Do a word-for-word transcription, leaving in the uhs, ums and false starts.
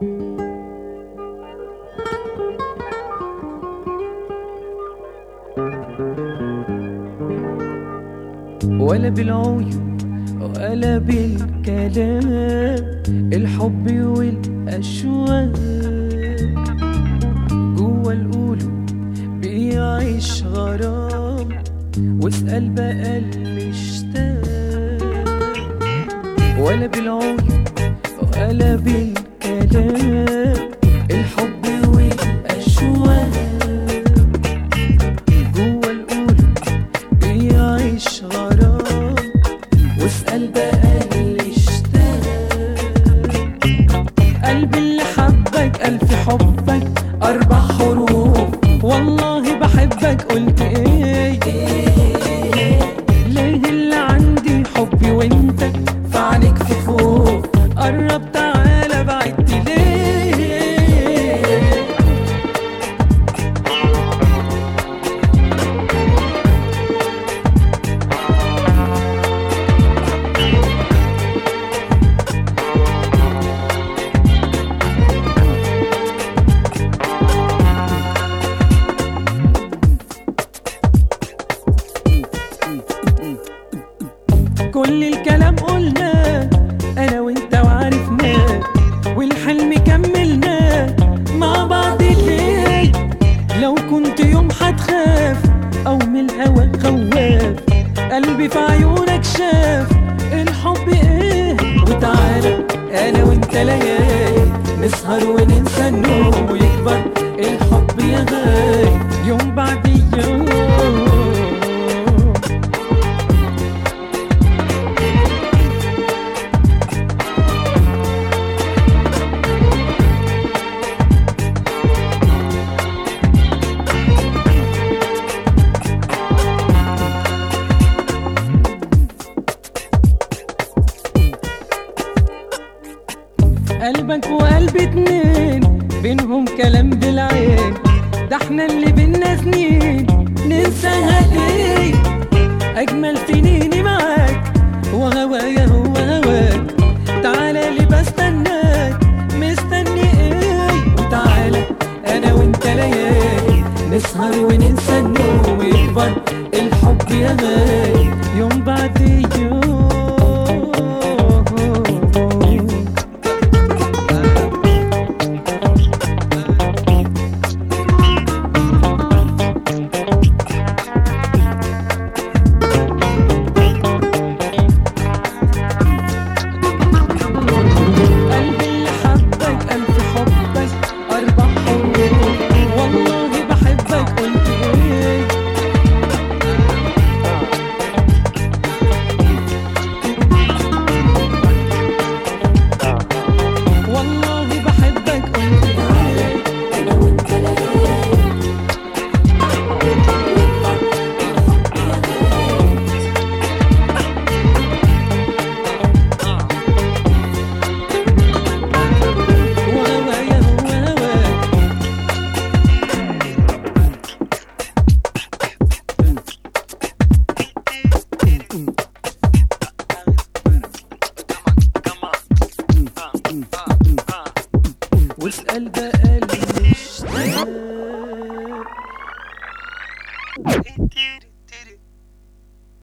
ولا بالعيون ولا بالكلام، الحب والأشواق جوا القلوب بيعيش غرام، واسأل بقى اللي اشتاق. ولا بالعيون ولا بالكلام، الحب والأشواق جوا القلوب بيعيش غرام، واسأل بقى اللي اشتاق. قلبي اللي حبك ألف حبك أربع حروف، والله بحبك قلت ايه؟ ليه اللي عندي حبي وانت فعنك في فوق؟ قرب تعالى بعدت ليه؟ كل الكلام قلناه انا وانت وعرفناه، والحلم كملناه مع بعض. ليه لو كنت يوم هتخاف او من الهوى خواف، قلبي في عيونك شاف الحب ايه. وتعالى انا وانت ليالي نسهر وننسى النوم، ويكبر الحب يا غالي يوم بعد يوم. قلبك وقلبي اتنين بينهم كلام بالعين، ده احنا اللي بينا سنين ننساها ليه؟ اجمل سنيني معاك وهوايا هو هواك، تعالى لي بستناك مستني ايه؟ وتعالى انا وانت ليالي نسهر وننسى النوم، ويكبر الحب يا غالي